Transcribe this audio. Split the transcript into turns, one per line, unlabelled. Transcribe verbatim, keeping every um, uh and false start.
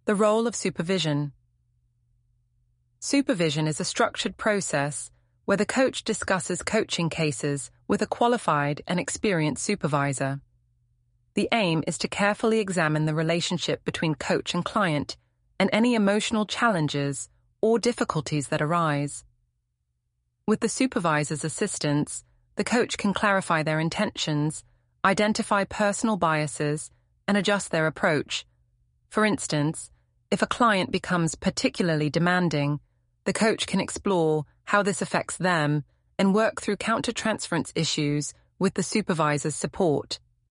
The role of supervision. Supervision is a structured process where the coach discusses coaching cases with a qualified and experienced supervisor. The aim is to carefully examine the relationship between coach and client and any emotional challenges or difficulties that arise. With the supervisor's assistance, the coach can clarify their intentions, identify personal biases, and adjust their approach. For instance, if a client becomes particularly demanding, the coach can explore how this affects them and work through countertransference issues with the supervisor's support.